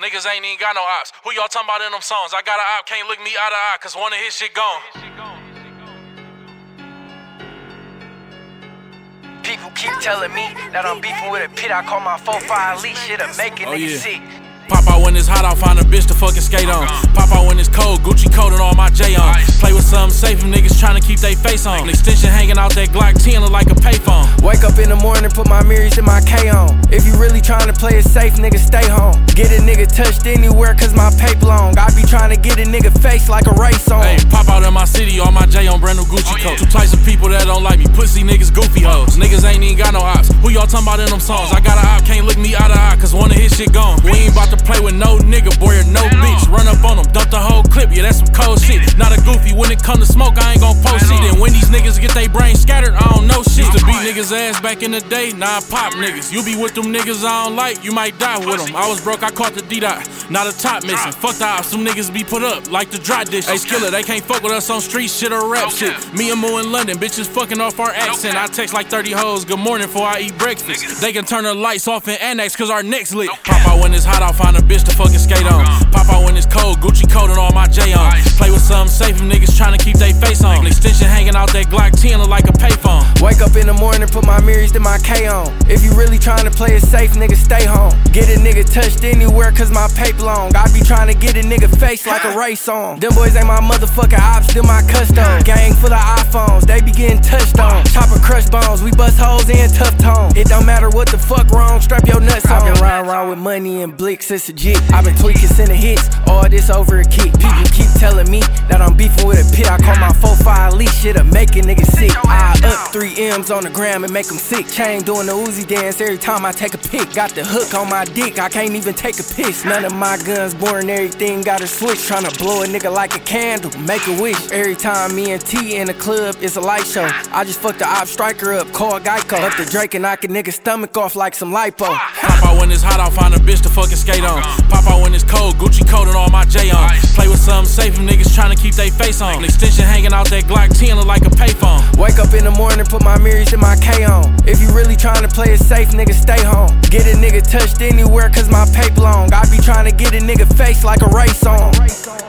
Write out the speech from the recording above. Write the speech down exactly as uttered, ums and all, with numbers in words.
Niggas ain't even got no ops. Who y'all talking about in them songs? I got an op, can't look me eye to eye, cause one of his shit gone. People keep telling me that I'm beefing with a pit. I call my four five leash, shit'll make a oh, nigga yeah. sick. Pop out when it's hot, I'll find a bitch to fucking skate on. Pop out when it's cold, Gucci coat and all my J on. Play with something safe, if niggas tryna keep they face on. Extension hanging out that Glock ten look like a payphone. Wake up in the morning, put my mirrors in my K on. If you really tryna play it safe, nigga, stay home. Get a nigga touched anywhere, cause my paper long. I be tryna get a nigga face like a race on. Hey, pop out in my city, all my J on, brand new Gucci oh, coat. Yeah. Two types of people that don't like me, pussy niggas, goofy hoes. Niggas ain't even got no ops. Who y'all talking about in them songs? I got an op, can't look me eye to eye, cause one of his shit gone. We ain't about to play with no nigga. Nigga, boy, or no bitch, run up on them, dump the whole clip, yeah, that's some cold shit. Not a goofy, when it come to smoke, I ain't gon' post shit. And when these niggas get they brains scattered, I don't know shit. Used to beat niggas' ass back in the day, now I pop niggas. You be with them niggas I don't like, you might die with them. I was broke, I caught the D-dot, not a top missing. Fuck the ops, some niggas be put up, like the dry dish. Hey, Skiller, they can't fuck with us on street shit or rap shit. Me and Moo in London, bitches fucking off our accent. I text like thirty hoes, good morning before I eat breakfast. They can turn the lights off and annex, cause our necks lit. Pop out when it's hot, I'll find a bitch to fucking skate on. Pop out when it's cold, Gucci coat and all my J on. Play with something safe, if niggas tryna keep they face on. Extension hanging out that Glock ten look like a payphone. Wake up in the morning, put my mirrors in my K on. If you really tryna play it safe, nigga, stay home. Get a nigga touched anywhere, cause my paper long. I be tryna get a nigga face like a race on. Them boys ain't my motherfucking ops, them my custom. Gang full of iPhones, they be getting touched on. Chopper crush bones, we bust holes in tough tone. It don't matter what the fuck wrong, strap your nuts on. I been riding around with money and blicks, it's legit. I been tweaking, sending hits, all this over a kick. People keep telling me that I'm beefing with a pit. I call my four five leash, shit'll make a nigga sick. I up three M's on the gram and make them sick. Chain doing the Uzi dance every time I take a pic. Got the hook on my dick, I can't even take a piss. None of my guns boring, everything got a switch. Tryna blow a nigga like a candle, make a wish. Every time me and T in the club, it's a light show. I just fucked the op striker up, call Geico. Up the Drake and knock a nigga stomach off like some lipo. Pop out when it's hot, I'll find a bitch to fucking skate on. Pop out when it's cold, Gucci coat and all my J on. Play with something safe, if niggas tryna keep they face on. Extension hanging out that Glock ten look like a payphone. Wake up in the morning, put my mirrors in my K on. If you really tryna play it safe, nigga, stay home. Get a nigga touched anywhere, cause my paper long. I be tryna get a nigga face like a race on.